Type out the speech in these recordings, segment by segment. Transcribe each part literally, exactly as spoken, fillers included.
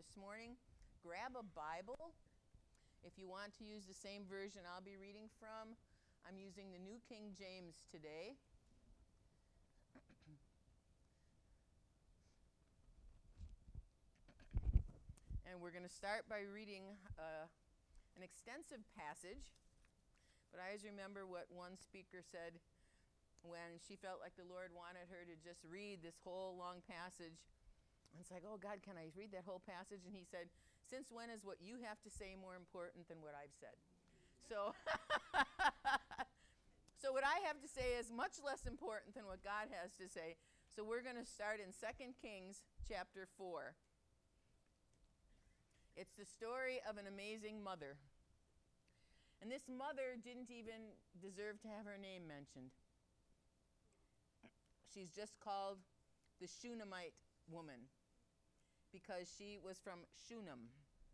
this morning, grab a Bible. If you want to use the same version I'll be reading from, I'm using the New King James today. And we're going to start by reading uh, an extensive passage. But I always remember what one speaker said when she felt like the Lord wanted her to just read this whole long passage. And it's like, oh, God, can I read that whole passage? And he said, since when is what you have to say more important than what I've said? So, so what I have to say is much less important than what God has to say. So we're going to start in Second Kings chapter four. It's the story of an amazing mother. And this mother didn't even deserve to have her name mentioned. She's just called the Shunammite woman because she was from Shunem.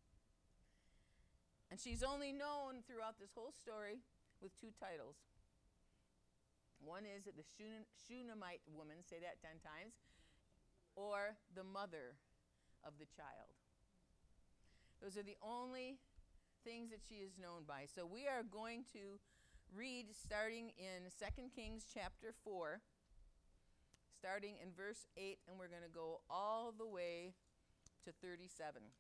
And she's only known throughout this whole story with two titles. One is the Shunam, Shunammite woman, say that ten times, or the mother of the child. Those are the only things that she is known by. So we are going to read starting in Second Kings chapter four, starting in verse eight, and we're going to go all the way to thirty-seven.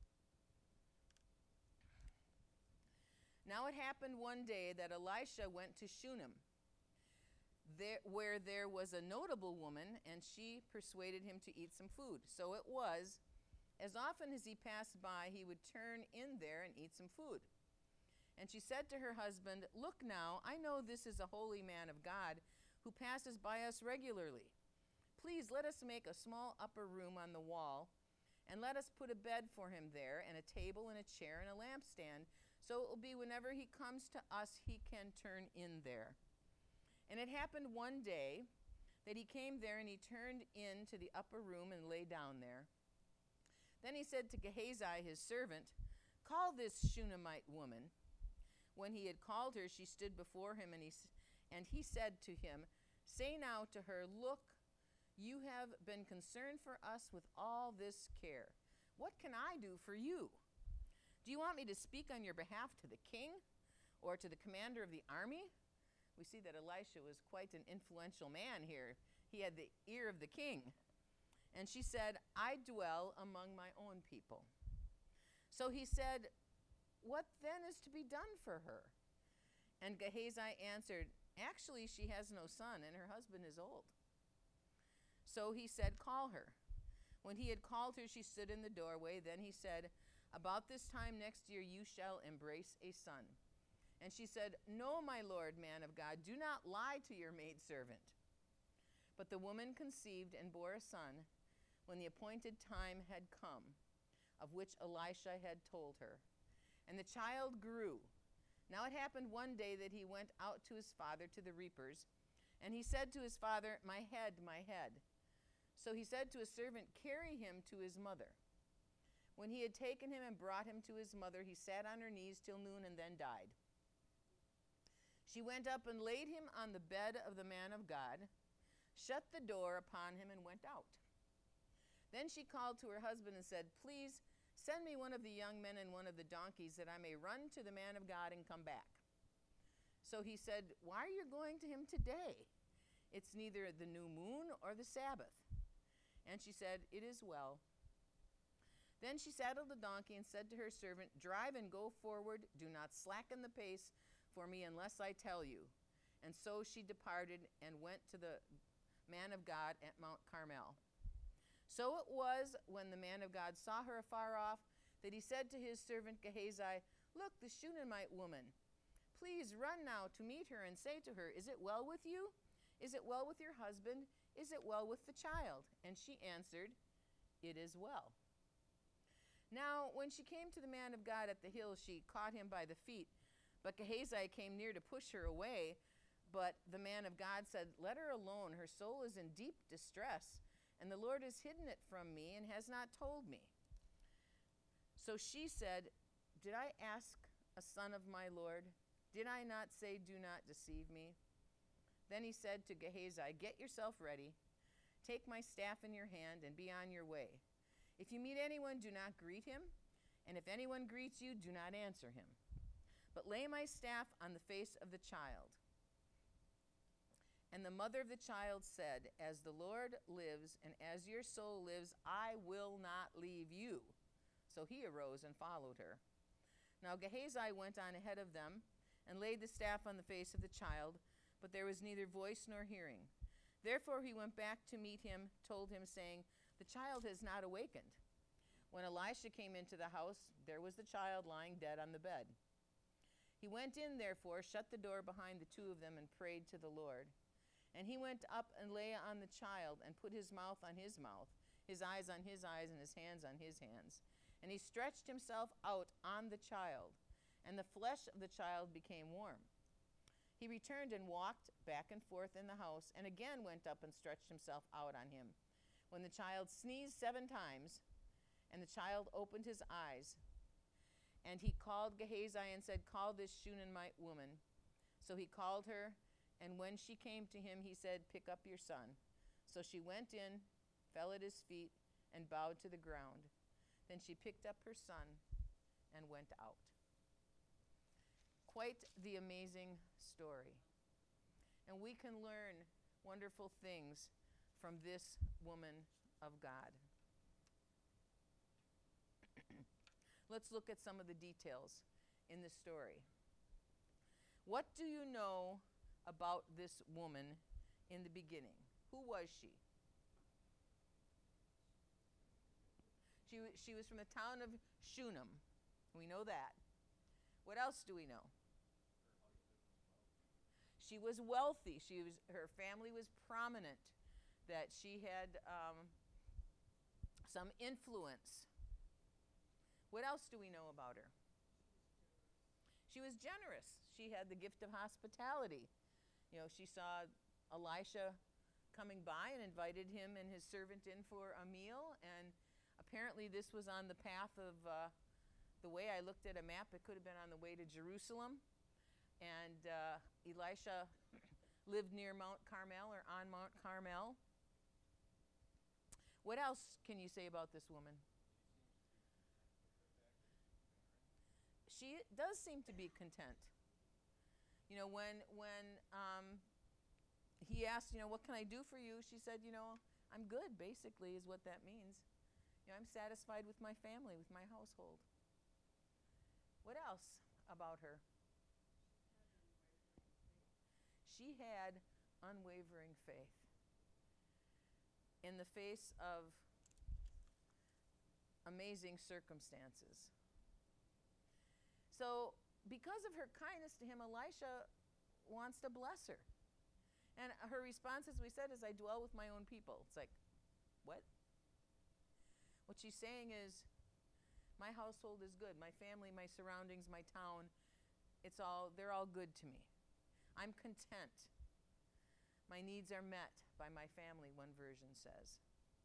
Now it happened one day that Elisha went to Shunem, there, where there was a notable woman, and she persuaded him to eat some food. So it was, as often as he passed by, he would turn in there and eat some food. And she said to her husband, look now, I know this is a holy man of God who passes by us regularly. Please let us make a small upper room on the wall, and let us put a bed for him there, and a table and a chair and a lampstand, so it will be whenever he comes to us, he can turn in there. And it happened one day that he came there, and he turned into the upper room and lay down there. Then he said to Gehazi, his servant, call this Shunammite woman. When he had called her, she stood before him, and he, and he said to him, say now to her, look, you have been concerned for us with all this care. What can I do for you? Do you want me to speak on your behalf to the king or to the commander of the army? We see that Elisha was quite an influential man here. He had the ear of the king. And she said, I dwell among my own people. So he said, what then is to be done for her? And Gehazi answered, actually, she has no son, and her husband is old. So he said, call her. When he had called her, she stood in the doorway. Then he said, about this time next year you shall embrace a son. And she said, no, my lord, man of God, do not lie to your maidservant. But the woman conceived and bore a son when the appointed time had come, of which Elisha had told her. And the child grew. Now it happened one day that he went out to his father to the reapers, and he said to his father, my head, my head. So he said to his servant, carry him to his mother. When he had taken him and brought him to his mother, he sat on her knees till noon and then died. She went up and laid him on the bed of the man of God, shut the door upon him, and went out. Then she called to her husband and said, please send me one of the young men and one of the donkeys, that I may run to the man of God and come back. So he said, why are you going to him today? It's neither the new moon or the Sabbath. And she said, it is well. Then she saddled the donkey and said to her servant, drive and go forward. Do not slacken the pace for me unless I tell you. And so she departed and went to the man of God at Mount Carmel. So it was, when the man of God saw her afar off, that he said to his servant Gehazi, look, the Shunammite woman. Please run now to meet her and say to her, is it well with you? Is it well with your husband? Is it well with the child? And she answered, it is well. Now, when she came to the man of God at the hill, she caught him by the feet. But Gehazi came near to push her away. But the man of God said, let her alone. Her soul is in deep distress, and the Lord has hidden it from me and has not told me. So she said, did I ask a son of my Lord? Did I not say, do not deceive me? Then he said to Gehazi, get yourself ready. Take my staff in your hand and be on your way. If you meet anyone, do not greet him, and if anyone greets you, do not answer him. But lay my staff on the face of the child." And the mother of the child said, "As the Lord lives, and as your soul lives, I will not leave you." So he arose and followed her. Now Gehazi went on ahead of them, and laid the staff on the face of the child, but there was neither voice nor hearing. Therefore he went back to meet him, told him, saying, "The child has not awakened." When Elisha came into the house, there was the child lying dead on the bed. He went in, therefore, shut the door behind the two of them, and prayed to the Lord. And he went up and lay on the child, and put his mouth on his mouth, his eyes on his eyes, and his hands on his hands. And he stretched himself out on the child, and the flesh of the child became warm. He returned and walked back and forth in the house, and again went up and stretched himself out on him. When the child sneezed seven times, and the child opened his eyes, and he called Gehazi and said, "Call this Shunammite woman." So he called her, and when she came to him, he said, "Pick up your son." So she went in, fell at his feet, and bowed to the ground. Then she picked up her son and went out. Quite the amazing story. And we can learn wonderful things from this woman of God. Let's look at some of the details in the story. What do you know about this woman in the beginning? Who was she? She, w- she was from the town of Shunem. We know that. What else do we know? She was wealthy. She was, her family was prominent, that she had um, some influence. What else do we know about her? She was generous. She had the gift of hospitality. You know, she saw Elisha coming by and invited him and his servant in for a meal, and apparently this was on the path of, uh, the way I looked at a map, it could have been on the way to Jerusalem. And uh, Elisha lived near Mount Carmel, or on Mount Carmel. What else can you say about this woman? She does seem to be content. You know, when when um, he asked, you know, "What can I do for you?" She said, "You know, I'm good," basically, is what that means. You know, I'm satisfied with my family, with my household. What else about her? She had unwavering faith in the face of amazing circumstances. So, because of her kindness to him, Elisha wants to bless her. And her response, as we said, is, "I dwell with my own people." It's like, what? What she's saying is, my household is good. My family, my surroundings, my town, it's all, they're all good to me. I'm content. My needs are met by my family, one version says.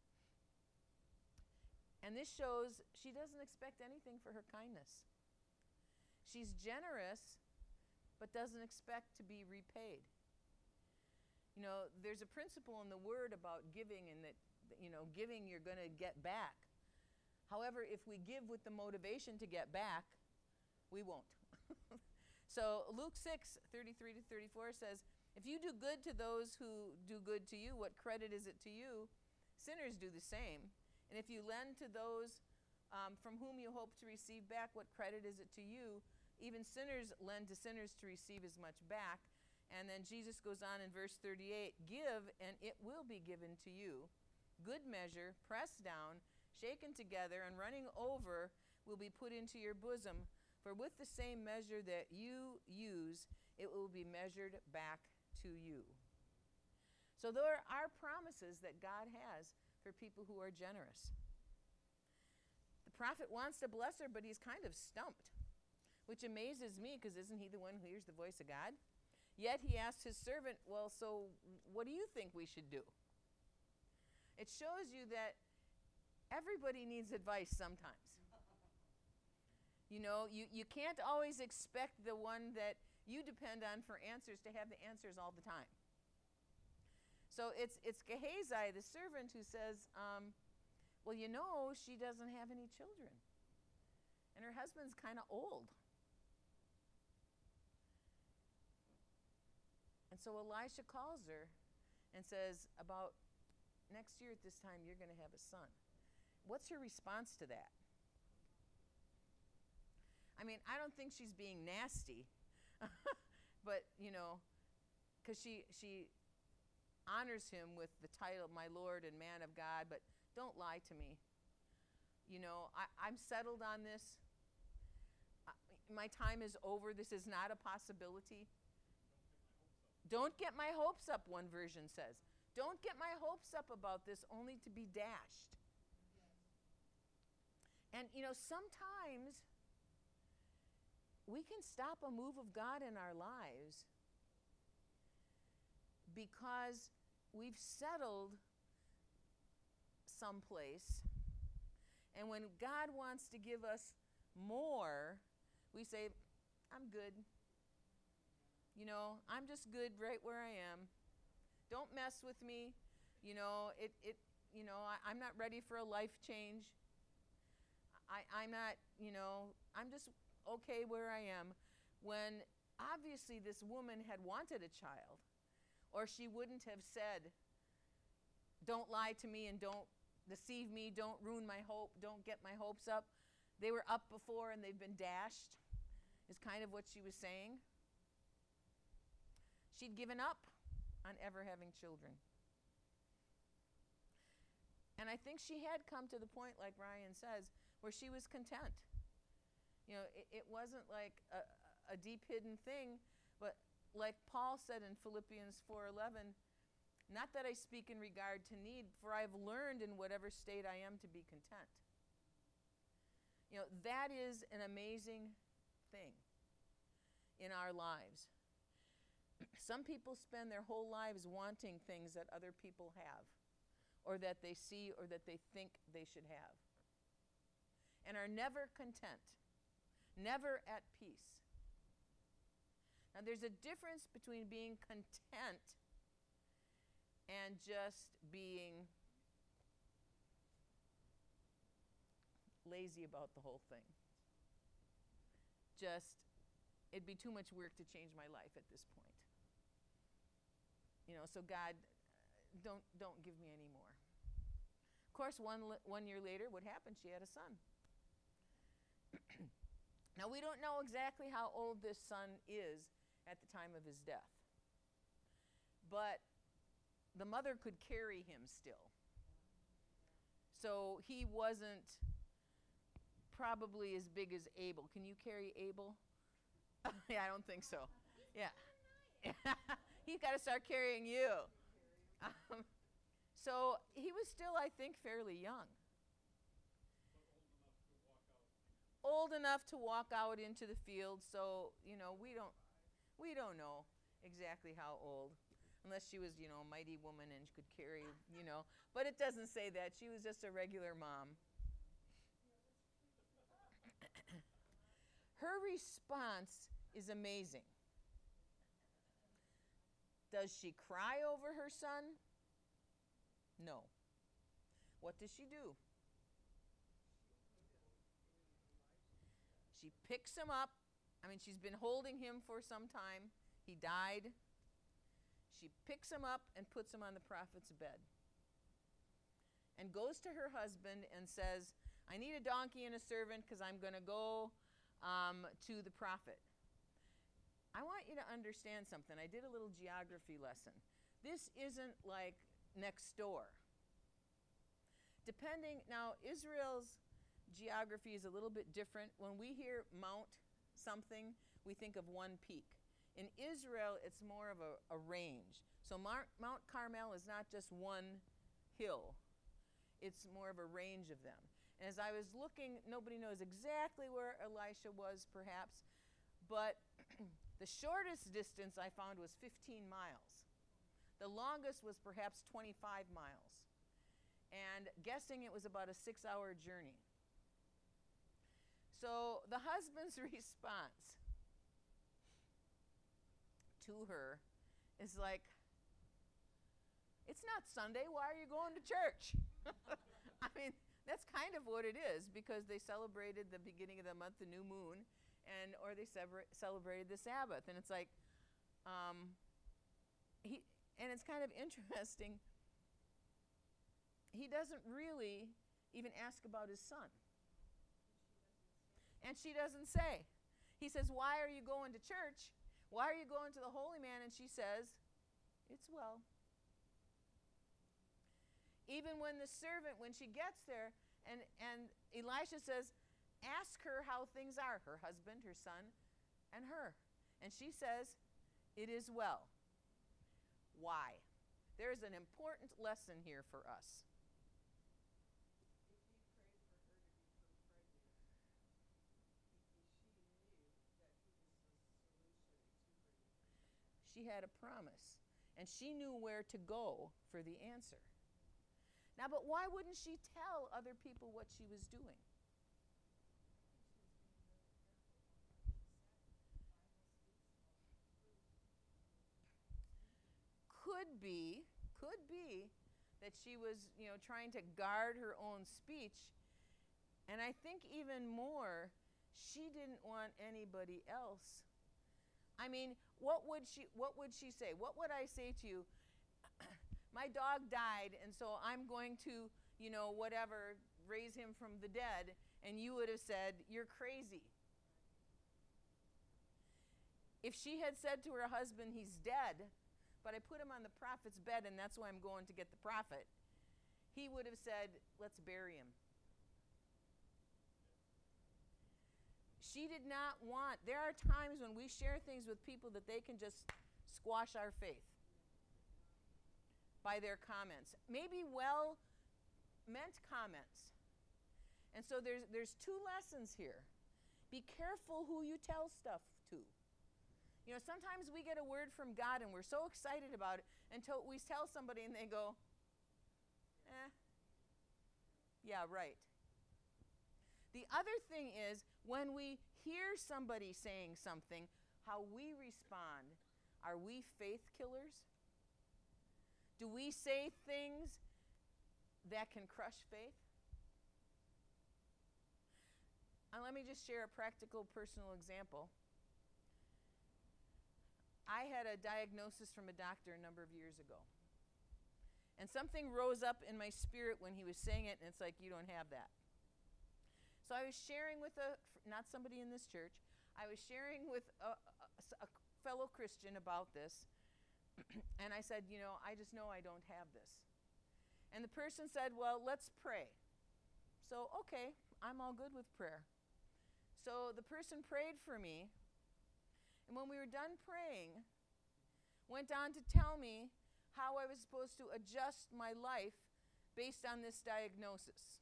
And this shows she doesn't expect anything for her kindness. She's generous, but doesn't expect to be repaid. You know, there's a principle in the Word about giving, and that, you know, giving you're going to get back. However, if we give with the motivation to get back, we won't. So Luke six, thirty-three to thirty-four says, "If you do good to those who do good to you, what credit is it to you? Sinners do the same. And if you lend to those um, from whom you hope to receive back, what credit is it to you? Even sinners lend to sinners to receive as much back." And then Jesus goes on in verse thirty-eight, "Give, and it will be given to you. Good measure, pressed down, shaken together, and running over will be put into your bosom. For with the same measure that you use, it will be measured back to you." So there are promises that God has for people who are generous. The prophet wants to bless her, but he's kind of stumped, which amazes me, because isn't he the one who hears the voice of God? Yet he asked his servant, "Well, so what do you think we should do?" It shows you that everybody needs advice sometimes. You know, you, you can't always expect the one that you depend on for answers to have the answers all the time. So it's it's Gehazi, the servant, who says, um, well, you know, she doesn't have any children. And her husband's kind of old. And so Elisha calls her and says, about next year at this time, you're going to have a son. What's her response to that? I mean, I don't think she's being nasty, but, you know, because she, she honors him with the title, my Lord and man of God, but don't lie to me. You know, I, I'm settled on this. I, my time is over. This is not a possibility. Don't get my hopes up, one version says. Don't get my hopes up about this only to be dashed. And, you know, sometimes we can stop a move of God in our lives because we've settled someplace, and when God wants to give us more, we say, I'm good. You know, I'm just good right where I am. Don't mess with me. You know, it, it you know, I, I'm not ready for a life change. I, I'm not, you know, I'm just okay where I am, when obviously this woman had wanted a child, or she wouldn't have said, don't lie to me and don't deceive me, don't ruin my hope, don't get my hopes up. They were up before and they've been dashed, is kind of what she was saying. She'd given up on ever having children. And I think she had come to the point, like Ryan says, where she was content. You know, it, it wasn't like a, a deep hidden thing, but like Paul said in Philippians four eleven, not that I speak in regard to need, for I've learned in whatever state I am to be content. You know, that is an amazing thing in our lives. Some people spend their whole lives wanting things that other people have, or that they see, or that they think they should have, and are never content. Never at peace. Now, there's a difference between being content and just being lazy about the whole thing. Just, it'd be too much work to change my life at this point. You know, so God, don't don't give me any more. Of course, one one year later, what happened? She had a son. Now, we don't know exactly how old this son is at the time of his death. But the mother could carry him still. So he wasn't probably as big as Abel. Can you carry Abel? Yeah, I don't think so. Yeah. He's got to start carrying you. Um, so he was still, I think, fairly young. Old enough to walk out into the field, so, you know, we don't we don't know exactly how old, unless she was, you know, a mighty woman and could carry, you know, but it doesn't say that. She was just a regular mom. Her response is amazing. Does she cry over her son? No. What does she do? She picks him up. I mean, she's been holding him for some time. He died. She picks him up and puts him on the prophet's bed and goes to her husband and says, I need a donkey and a servant because I'm going to go um, to the prophet. I want you to understand something. I did a little geography lesson. This isn't like next door. Depending, now Israel's geography is a little bit different. When we hear Mount something, we think of one peak. In Israel, it's more of a, a range. So Mar- Mount Carmel is not just one hill. It's more of a range of them. And as I was looking, nobody knows exactly where Elisha was, perhaps, but the shortest distance I found was fifteen miles. The longest was perhaps twenty-five miles. And guessing it was about a six-hour journey. So the husband's response to her is like, it's not Sunday, why are you going to church? I mean, That's kind of what it is, because they celebrated the beginning of the month, the new moon, and or they celebra- celebrated the Sabbath. And it's like, um, he, and it's kind of interesting. He doesn't really even ask about his son. And she doesn't say. He says, why are you going to church? Why are you going to the holy man? And she says, it's well. Even when the servant, when she gets there, and, and Elisha says, ask her how things are, her husband, her son, and her. And she says, it is well. Why? There's an important lesson here for us. She had a promise, and she knew where to go for the answer. Now, but why wouldn't she tell other people what she was doing? Could be, could be that she was, you know, trying to guard her own speech. And I think even more, she didn't want anybody else. I mean, what would she what would she say? What would I say to you? My dog died, and so I'm going to, you know, whatever, raise him from the dead, and you would have said, you're crazy. If she had said to her husband, he's dead, but I put him on the prophet's bed, and that's why I'm going to get the prophet, he would have said, let's bury him. She did not want, there are times when we share things with people that they can just squash our faith by their comments. Maybe well-meant comments. And so there's there's two lessons here. Be careful who you tell stuff to. You know, sometimes we get a word from God and we're so excited about it until we tell somebody and they go, eh, yeah, right. The other thing is, when we hear somebody saying something, how we respond. Are we faith killers? Do we say things that can crush faith? And let me just share a practical, personal example. I had a diagnosis from a doctor a number of years ago. And something rose up in my spirit when he was saying it, and it's like, you don't have that. So I was sharing with a, not somebody in this church, I was sharing with a, a, a fellow Christian about this, and I said, you know, I just know I don't have this. And the person said, well, let's pray. So, okay, I'm all good with prayer. So the person prayed for me, and when we were done praying, went on to tell me how I was supposed to adjust my life based on this diagnosis,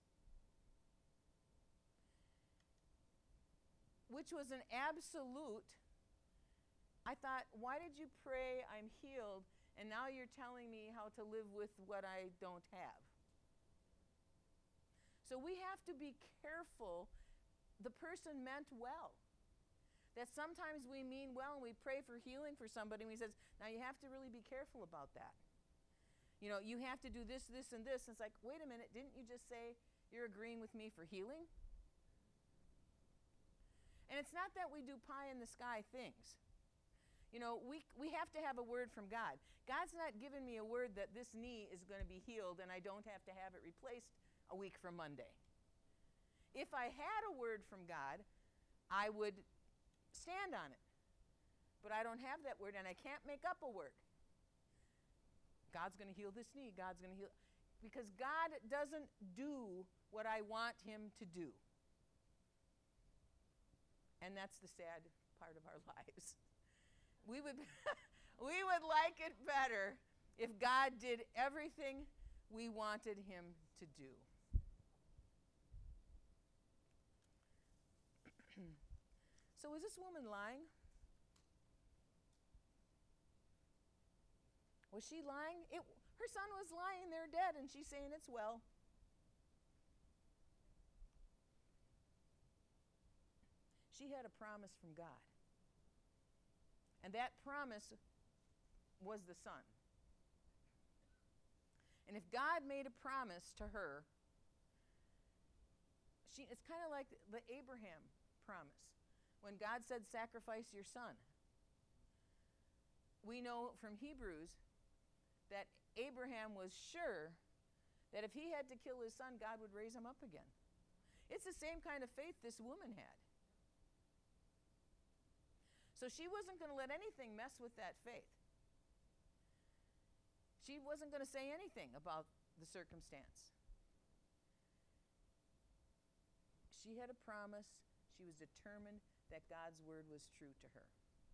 which was an absolute. I thought, why did you pray, I'm healed, and now you're telling me how to live with what I don't have? So we have to be careful. The person meant well. That sometimes we mean well and we pray for healing for somebody, and we says, now you have to really be careful about that. You know, you have to do this, this, and this. And it's like, wait a minute, didn't you just say you're agreeing with me for healing? And it's not that we do pie in the sky things. You know, we we have to have a word from God. God's not giving me a word that this knee is going to be healed and I don't have to have it replaced a week from Monday. If I had a word from God, I would stand on it. But I don't have that word, and I can't make up a word. God's going to heal this knee. God's going to heal. Because God doesn't do what I want him to do. And that's the sad part of our lives. We would, we would like it better if God did everything we wanted him to do. So was this woman lying? Was she lying? It, her son was lying there dead, and she's saying it's well. She had a promise from God. And that promise was the son. And if God made a promise to her, She, it's kind of like the Abraham promise. When God said, sacrifice your son, we know from Hebrews that Abraham was sure that if he had to kill his son, God would raise him up again. It's the same kind of faith this woman had. So she wasn't going to let anything mess with that faith. She wasn't going to say anything about the circumstance. She had a promise. She was determined that God's word was true to her.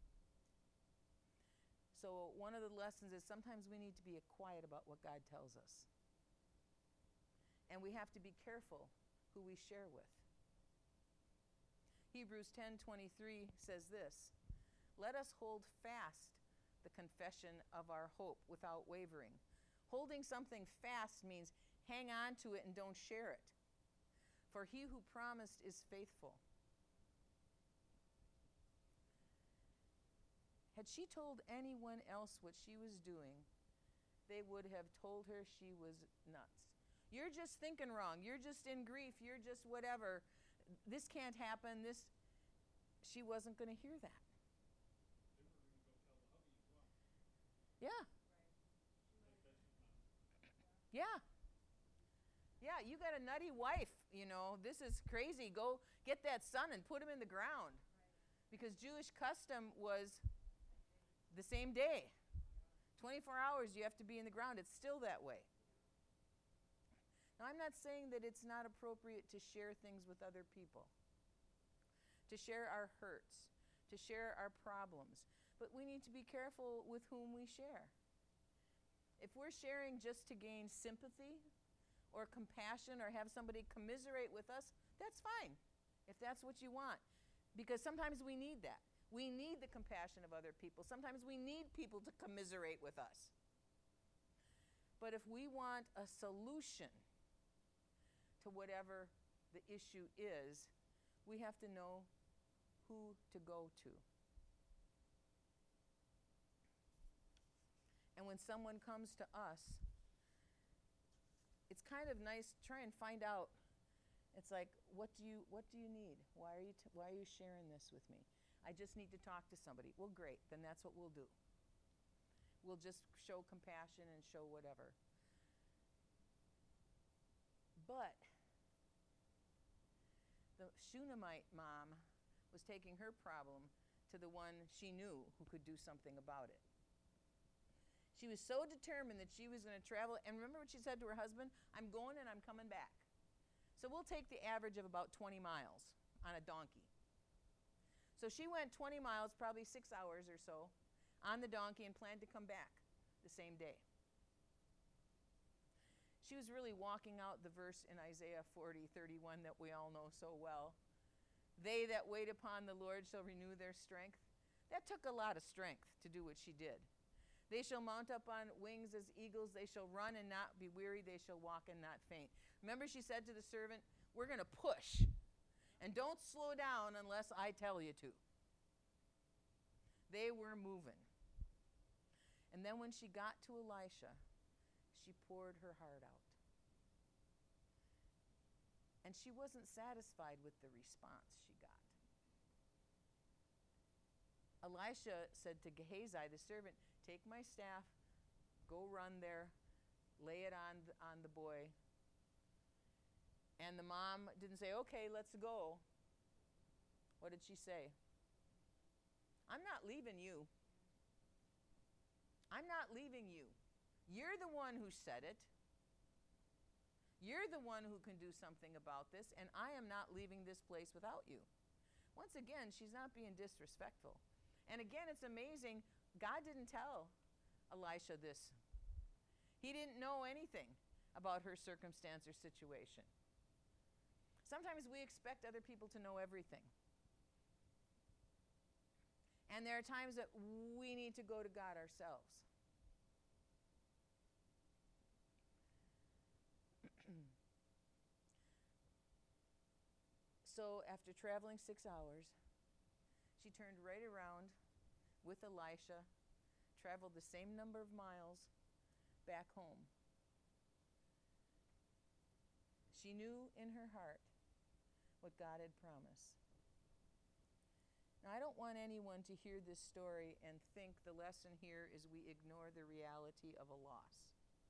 So one of the lessons is sometimes we need to be quiet about what God tells us. And we have to be careful who we share with. Hebrews ten twenty-three says this, let us hold fast the confession of our hope without wavering. Holding something fast means hang on to it and don't share it. For he who promised is faithful. Had she told anyone else what she was doing, they would have told her she was nuts. You're just thinking wrong. You're just in grief. You're just whatever. This can't happen. This, she wasn't going to hear that. Yeah. Yeah. Yeah, you got a nutty wife, you know. This is crazy. Go get that son and put him in the ground. Because Jewish custom was the same day. twenty-four hours you have to be in the ground. It's still that way. Now, I'm not saying that it's not appropriate to share things with other people, to share our hurts, to share our problems. But we need to be careful with whom we share. If we're sharing just to gain sympathy or compassion or have somebody commiserate with us, that's fine, if that's what you want. Because sometimes we need that. We need the compassion of other people. Sometimes we need people to commiserate with us. But if we want a solution to whatever the issue is, we have to know who to go to. And when someone comes to us, it's kind of nice, try and find out. It's like, what do you what do you need? Why are you t- why are you sharing this with me? I just need to talk to somebody. Well, great. Then that's what we'll do. We'll just show compassion and show whatever. But the Shunammite mom was taking her problem to the one she knew who could do something about it. She was so determined that she was going to travel. And remember what she said to her husband? I'm going and I'm coming back. So we'll take the average of about twenty miles on a donkey. So she went twenty miles, probably six hours or so, on the donkey and planned to come back the same day. She was really walking out the verse in Isaiah forty thirty-one that we all know so well. They that wait upon the Lord shall renew their strength. That took a lot of strength to do what she did. They shall mount up on wings as eagles. They shall run and not be weary. They shall walk and not faint. Remember, she said to the servant, we're going to push. And don't slow down unless I tell you to. They were moving. And then when she got to Elisha, she poured her heart out. And she wasn't satisfied with the response she got. Elisha said to Gehazi, the servant, take my staff, go run there, lay it on the, on the boy. And the mom didn't say, okay, let's go. What did she say? I'm not leaving you. I'm not leaving you. You're the one who said it. You're the one who can do something about this, and I am not leaving this place without you. Once again, she's not being disrespectful. And again, it's amazing, God didn't tell Elisha this. He didn't know anything about her circumstance or situation. Sometimes we expect other people to know everything. And there are times that we need to go to God ourselves. So after traveling six hours, she turned right around with Elisha, traveled the same number of miles back home. She knew in her heart what God had promised. Now, I don't want anyone to hear this story and think the lesson here is we ignore the reality of a loss.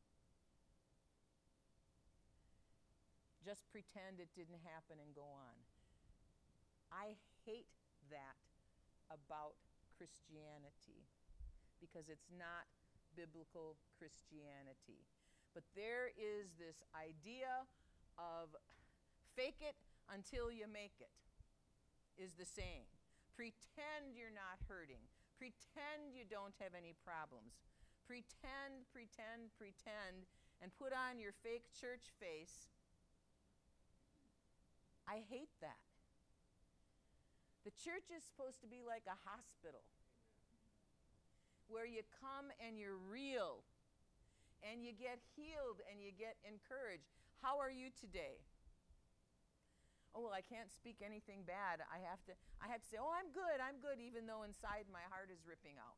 Just pretend it didn't happen and go on. I hate that about Christianity because it's not biblical Christianity. But there is this idea of fake it until you make it, is the saying. Pretend you're not hurting. Pretend you don't have any problems. Pretend, pretend, pretend, and put on your fake church face. I hate that. The church is supposed to be like a hospital where you come and you're real and you get healed and you get encouraged. How are you today? Oh, well, I can't speak anything bad. I have to I have to say, "Oh, I'm good. I'm good," even though inside my heart is ripping out.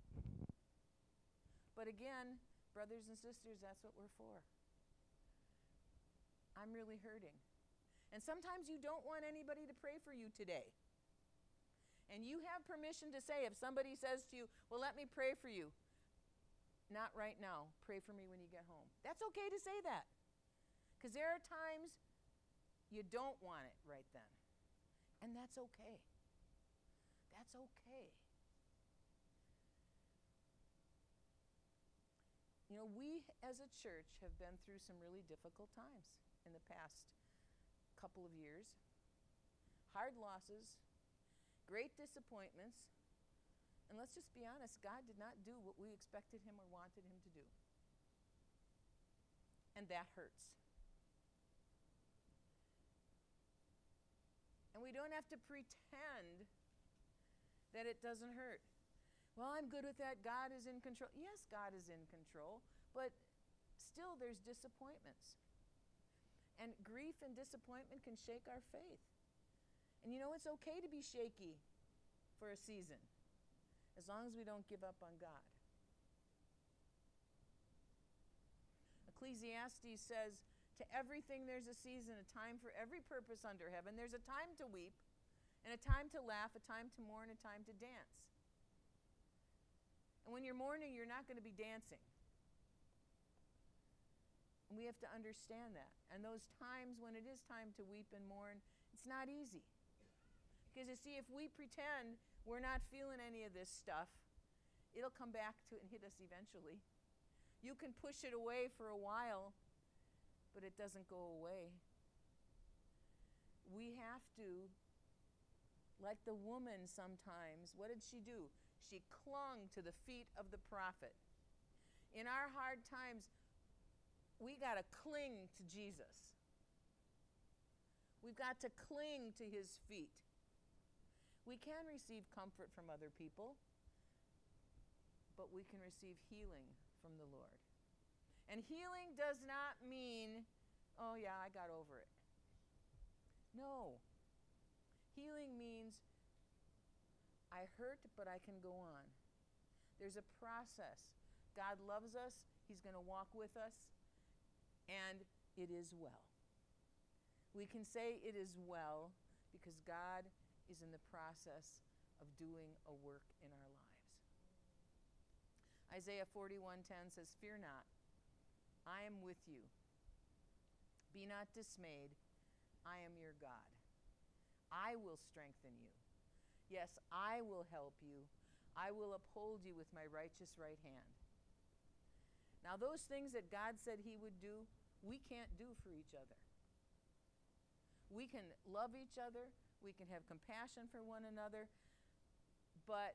But again, brothers and sisters, that's what we're for. I'm really hurting. And sometimes you don't want anybody to pray for you today. And you have permission to say, if somebody says to you, "Well, let me pray for you." Not right now. Pray for me when you get home. That's okay to say that. Because there are times you don't want it right then. And that's okay. That's okay. You know, we as a church have been through some really difficult times in the past couple of years. Hard losses, great disappointments, and let's just be honest, God did not do what we expected him or wanted him to do. And that hurts. And we don't have to pretend that it doesn't hurt. Well, I'm good with that. God is in control. Yes, God is in control, but still there's disappointments. And grief and disappointment can shake our faith. And you know, it's okay to be shaky for a season, as long as we don't give up on God. Ecclesiastes says, "To everything there's a season, a time for every purpose under heaven. There's a time to weep, and a time to laugh, a time to mourn, a time to dance." And when you're mourning, you're not going to be dancing. And we have to understand that. And those times when it is time to weep and mourn, it's not easy. Because you see, if we pretend we're not feeling any of this stuff, it'll come back to and hit us eventually. You can push it away for a while, but it doesn't go away. We have to, like the woman sometimes, what did she do? She clung to the feet of the prophet. In our hard times, we got to cling to Jesus. We've got to cling to his feet. We can receive comfort from other people, but we can receive healing from the Lord. And healing does not mean, "Oh yeah, I got over it." No. Healing means I hurt, but I can go on. There's a process. God loves us. He's going to walk with us. And it is well. We can say it is well because God is in the process of doing a work in our lives. Isaiah forty-one ten says, "Fear not, I am with you. Be not dismayed, I am your God. I will strengthen you. Yes, I will help you. I will uphold you with my righteous right hand." Now, those things that God said he would do, we can't do for each other. We can love each other. We can have compassion for one another. But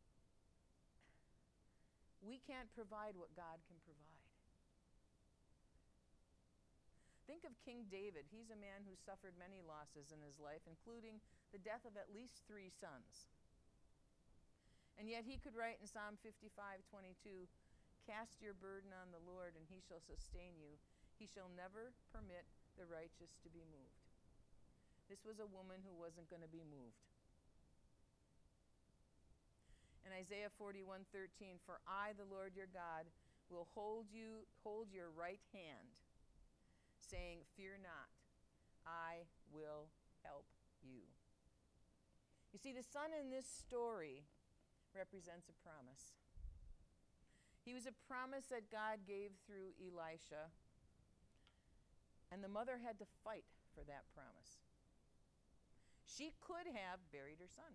we can't provide what God can provide. Think of King David. He's a man who suffered many losses in his life, including the death of at least three sons. And yet he could write in Psalm fifty-five twenty-two, "Cast your burden on the Lord, and he shall sustain you. He shall never permit the righteous to be moved." This was a woman who wasn't going to be moved. In Isaiah forty-one thirteen, "For I, the Lord your God, will hold you, hold your right hand, saying, Fear not, I will help you. You see, the son in this story represents a promise. He was a promise that God gave through Elisha, and the mother had to fight for that promise. She could have buried her son.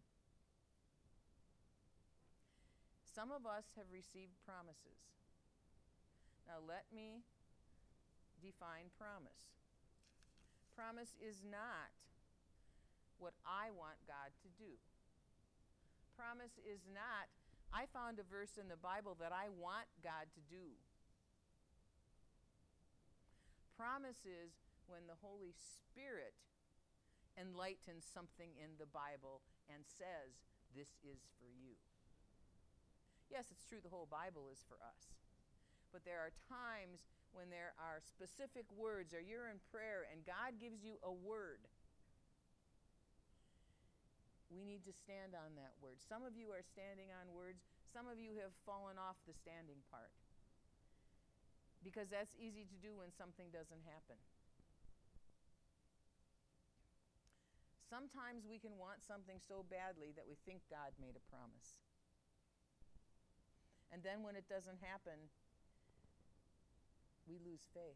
Some of us have received promises. Now let me define promise. Promise is not what I want God to do. Promise is not, I found a verse in the Bible that I want God to do. Promise is when the Holy Spirit enlightens something in the Bible and says, this is for you. Yes, it's true, the whole Bible is for us. But there are times when there are specific words, or you're in prayer and God gives you a word. We need to stand on that word. Some of you are standing on words. Some of you have fallen off the standing part. Because that's easy to do when something doesn't happen. Sometimes we can want something so badly that we think God made a promise. And then when it doesn't happen, we lose faith.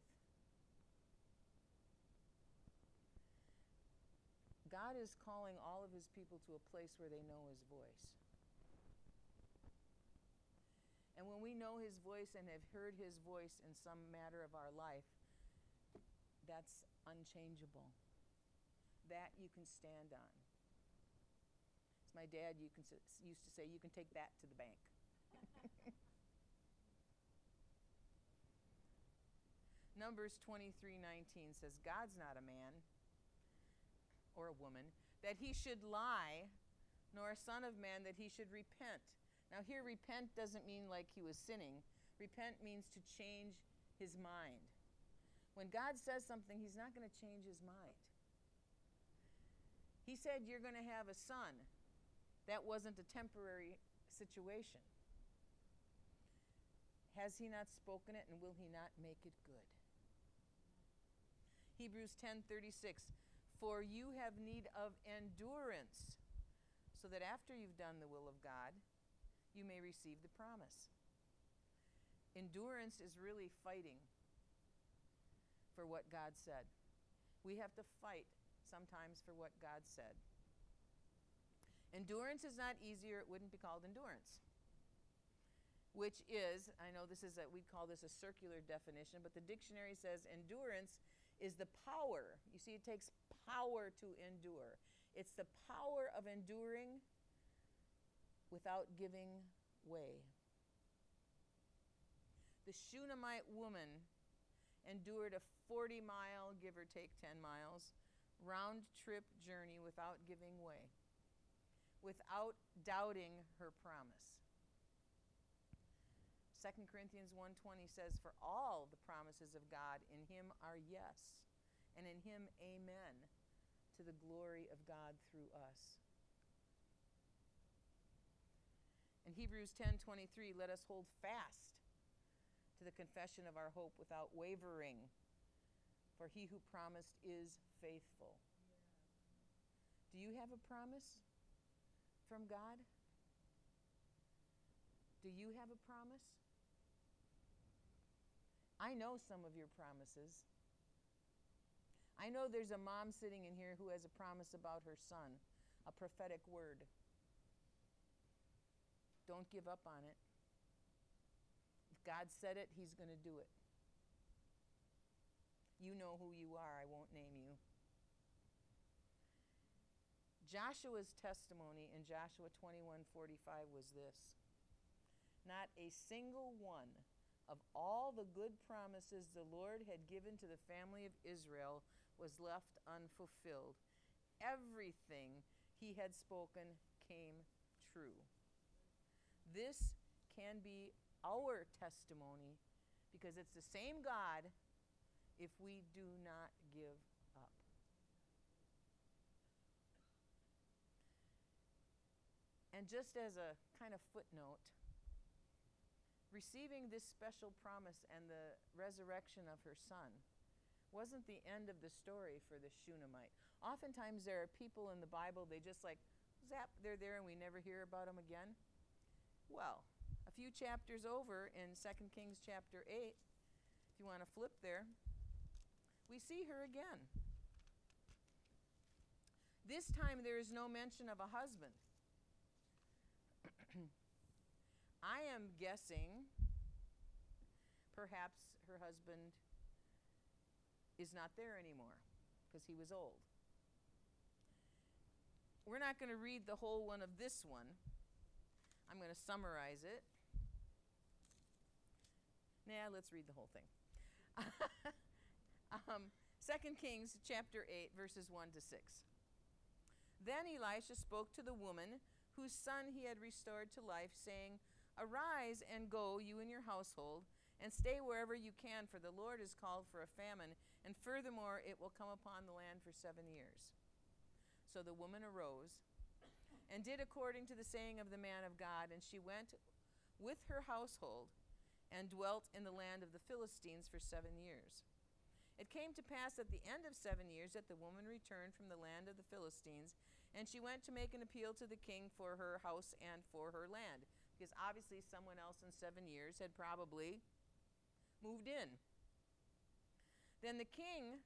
God is calling all of his people to a place where they know his voice. And when we know his voice and have heard his voice in some matter of our life, that's unchangeable. That you can stand on. As my dad you can, used to say, you can take that to the bank. Numbers twenty-three nineteen says, God's not a man or a woman that he should lie, nor a son of man that he should repent. Now here, repent doesn't mean like he was sinning. Repent means to change his mind. When God says something, he's not going to change his mind. He said you're going to have a son. That wasn't a temporary situation. Has he not spoken it, and will he not make it good? Hebrews ten thirty-six, for you have need of endurance, so that after you've done the will of God, you may receive the promise. Endurance is really fighting for what God said. We have to fight sometimes for what God said. Endurance is not easy, or it wouldn't be called endurance. Which is, I know this is a, we'd call this a circular definition, but the dictionary says endurance is the power. You see, it takes power to endure. It's the power of enduring without giving way. The Shunammite woman endured a forty mile, give or take ten miles, round trip journey without giving way, without doubting her promise. Second Corinthians one twenty says, for all the promises of God in him are yes, and in him amen, to the glory of God through us. In Hebrews ten twenty-three, let us hold fast to the confession of our hope without wavering, for he who promised is faithful. Yeah. Do you have a promise from God? Do you have a promise? I know some of your promises. I know there's a mom sitting in here who has a promise about her son, a prophetic word. Don't give up on it. If God said it, he's going to do it. You know who you are. I won't name you. Joshua's testimony in Joshua twenty-one forty-five was this: not a single one of all the good promises the Lord had given to the family of Israel was left unfulfilled. Everything he had spoken came true. This can be our testimony because it's the same God if we do not give up. And just as a kind of footnote, receiving this special promise and the resurrection of her son wasn't the end of the story for the Shunammite. Oftentimes there are people in the Bible, they just like, zap, they're there and we never hear about them again. Well, a few chapters over in Second Kings chapter eight, if you want to flip there, we see her again. This time there is no mention of a husband. I am guessing perhaps her husband is not there anymore because he was old. We're not going to read the whole one of this one. I'm going to summarize it. Nah, let's read the whole thing. um, Second Kings chapter eight, verses one to six. Then Elisha spoke to the woman whose son he had restored to life, saying, "Arise and go, you and your household, and stay wherever you can, for the Lord has called for a famine, and furthermore it will come upon the land for seven years." So the woman arose and did according to the saying of the man of God, and she went with her household and dwelt in the land of the Philistines for seven years. It came to pass at the end of seven years that the woman returned from the land of the Philistines, and she went to make an appeal to the king for her house and for her land, because obviously someone else in seven years had probably moved in. Then the king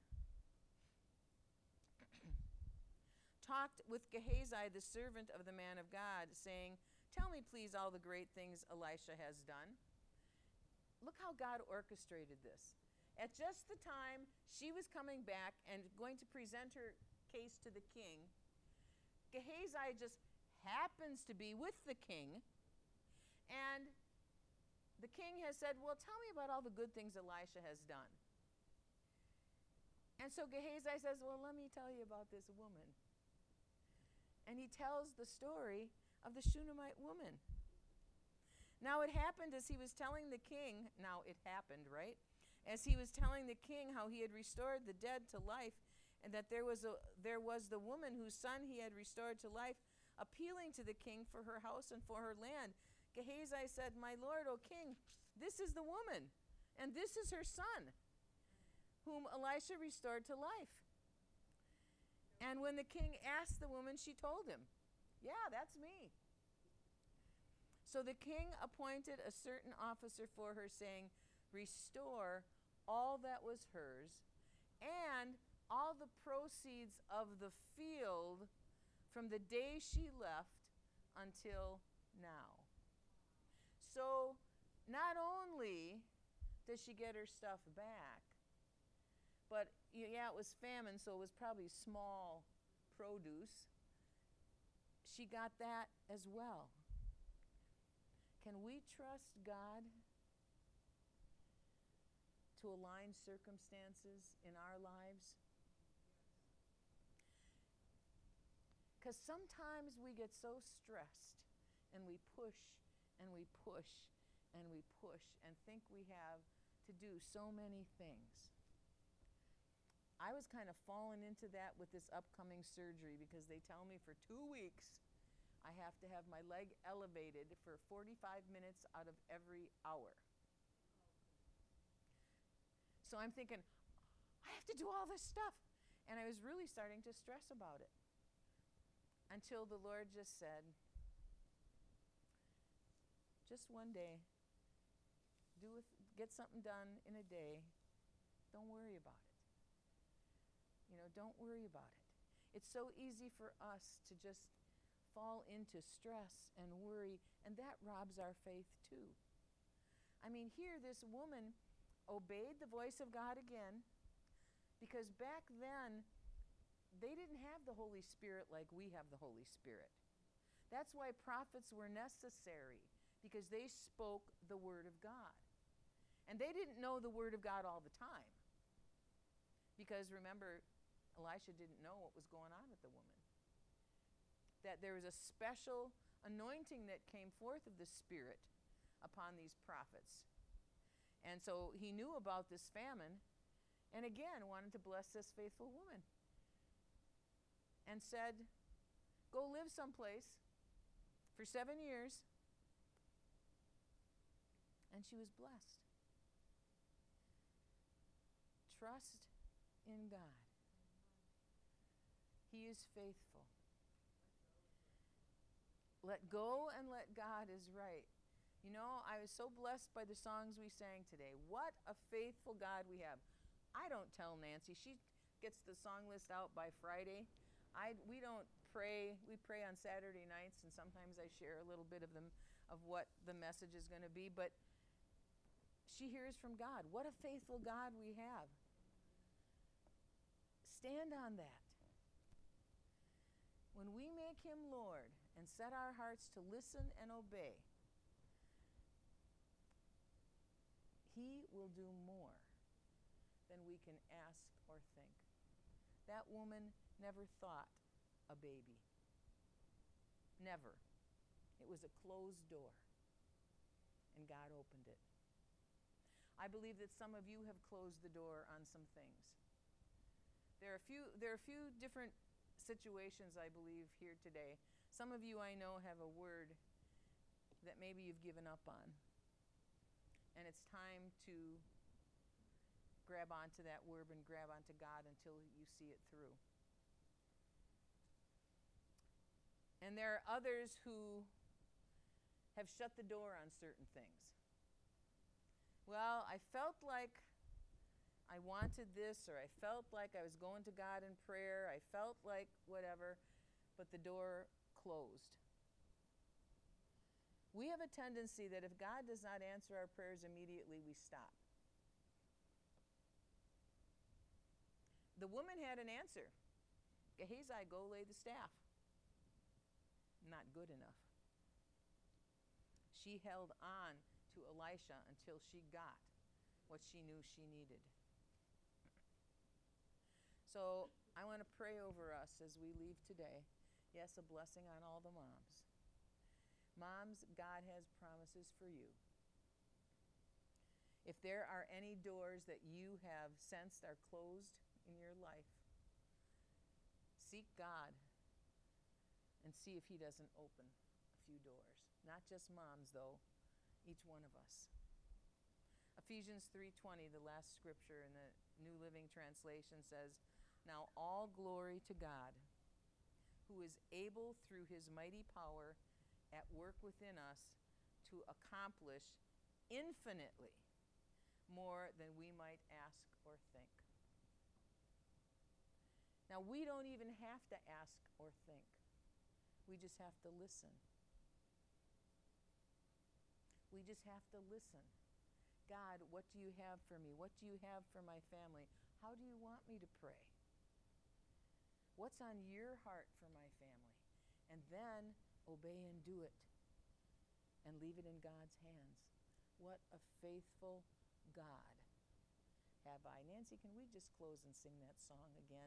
talked with Gehazi, the servant of the man of God, saying, "Tell me, please, all the great things Elisha has done." Look how God orchestrated this. At just the time she was coming back and going to present her case to the king, Gehazi just happens to be with the king, and the king has said, "Well, tell me about all the good things Elisha has done." And so Gehazi says, "Well, let me tell you about this woman." And he tells the story of the Shunammite woman. Now it happened as he was telling the king, now it happened, right? As he was telling the king how he had restored the dead to life, and that there was a there was the woman whose son he had restored to life, appealing to the king for her house and for her land. Gehazi said, "My lord, O king, this is the woman, and this is her son, whom Elisha restored to life." And when the king asked the woman, she told him, "Yeah, that's me." So the king appointed a certain officer for her, saying, "Restore all that was hers, and all the proceeds of the field from the day she left until now." So not only does she get her stuff back, but yeah, it was famine, so it was probably small produce. She got that as well. Can we trust God to align circumstances in our lives? Because sometimes we get so stressed and we push and we push and we push and think we have to do so many things. I was kind of falling into that with this upcoming surgery, because they tell me for two weeks I have to have my leg elevated for forty-five minutes out of every hour. So I'm thinking, I have to do all this stuff. And I was really starting to stress about it, until the Lord just said, just one day, do it, get something done in a day. Don't worry about it. You know, don't worry about it. It's so easy for us to just fall into stress and worry, and that robs our faith too. I mean, here this woman obeyed the voice of God again, because back then they didn't have the Holy Spirit like we have the Holy Spirit. That's why prophets were necessary, because they spoke the word of God. And they didn't know the word of God all the time, because remember, Elisha didn't know what was going on with the woman. That there was a special anointing that came forth of the Spirit upon these prophets. And so he knew about this famine, and again wanted to bless this faithful woman. And said, "Go live someplace for seven years." And she was blessed. Trust in God. He is faithful. Let go and let God is right. You know, I was so blessed by the songs we sang today. What a faithful God we have. I don't tell Nancy. She gets the song list out by Friday. I, we don't pray. We pray on Saturday nights, and sometimes I share a little bit of them of what the message is going to be. But she hears from God. What a faithful God we have. Stand on that. When we make him Lord and set our hearts to listen and obey, he will do more than we can ask or think. That woman never thought a baby. Never. It was a closed door, and God opened it. I believe that some of you have closed the door on some things. There are a few, there are a few different situations, I believe, here today. Some of you I know have a word that maybe you've given up on. And it's time to grab onto that word and grab onto God until you see it through. And there are others who have shut the door on certain things. Well, I felt like I wanted this, or I felt like I was going to God in prayer. I felt like whatever, but the door closed. We have a tendency that if God does not answer our prayers immediately, we stop. The woman had an answer. Gehazi, go lay the staff. Not good enough. She held on to Elisha until she got what she knew she needed. So I want to pray over us as we leave today. Yes, a blessing on all the moms. Moms, God has promises for you. If there are any doors that you have sensed are closed in your life, seek God and see if he doesn't open a few doors. Not just moms, though, each one of us. Ephesians three twenty, the last scripture in the New Living Translation, says, "Now all glory to God, who is able through his mighty power at work within us to accomplish infinitely more than we might ask or think." Now, we don't even have to ask or think. We just have to listen. We just have to listen. God, what do you have for me? What do you have for my family? How do you want me to pray? What's on your heart for my family? And then obey and do it. And leave it in God's hands. What a faithful God have I. Nancy, can we just close and sing that song again?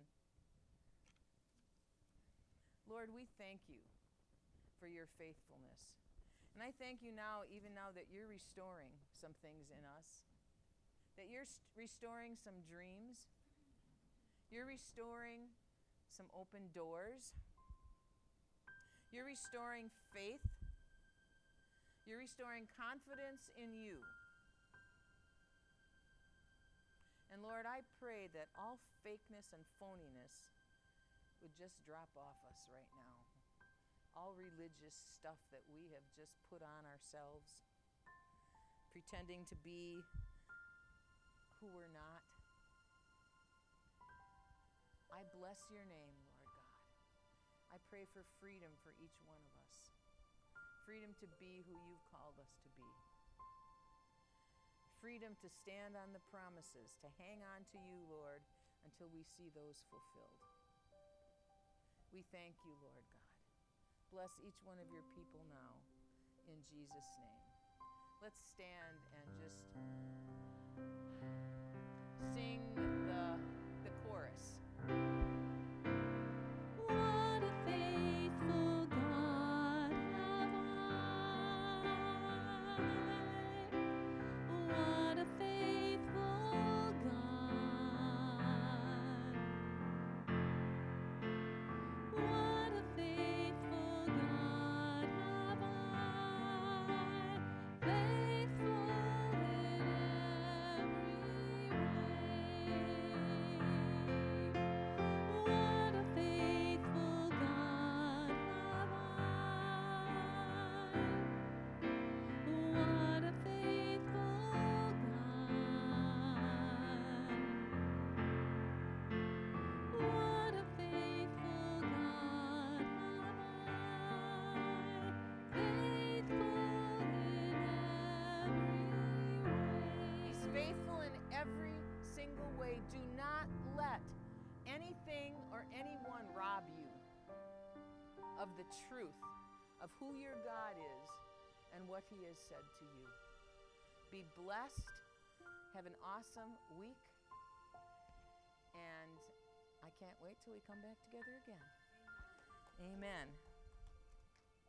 Lord, we thank you for your faithfulness. And I thank you now, even now that you're restoring some things in us, that you're st- restoring some dreams, you're restoring some open doors, you're restoring faith, you're restoring confidence in you. And Lord, I pray that all fakeness and phoniness would just drop off us right now. All religious stuff that we have just put on ourselves, pretending to be who we're not. I bless your name, Lord God. I pray for freedom for each one of us. Freedom to be who you've called us to be. Freedom to stand on the promises, to hang on to you, Lord, until we see those fulfilled. We thank you, Lord God. Bless each one of your people now, in Jesus' name. Let's stand and just sing the, the chorus. What a faithful God have I. What a faithful God. What a faithful God have I. Faithful in every way. pray, do not let anything or anyone rob you of the truth of who your God is and what He has said to you. Be blessed. Have an awesome week. And I can't wait till we come back together again. Amen.